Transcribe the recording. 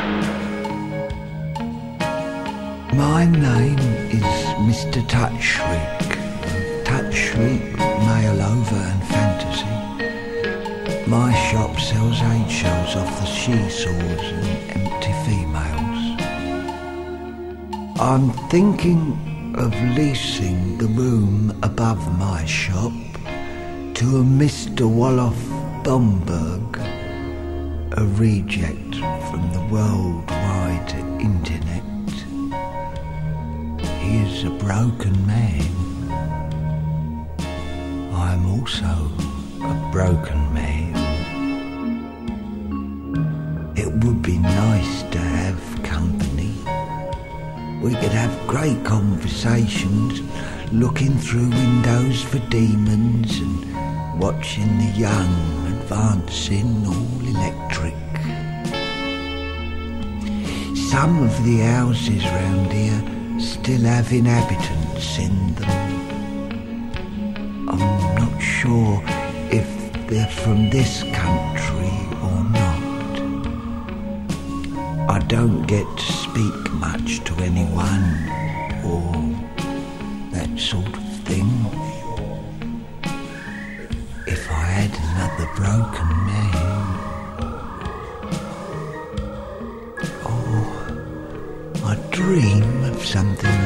My name is Mr. Touchshriek. Touchshriek, mail over and fantasy. My shop sells eggshells off the she-saws and empty females. I'm thinking of leasing the room above my shop to a Mr. Wolof Bomberg, a reject from the worldwide internet. He is a broken man. I'm also a broken man. It would be nice to have company. We could have great conversations, looking through windows for demons and watching the young advancing all electric. Some of the houses round here still have inhabitants in them. I'm not sure if they're from this country or not. I don't get to speak much to anyone or that sort of thing. If I had another broken man, I dream of something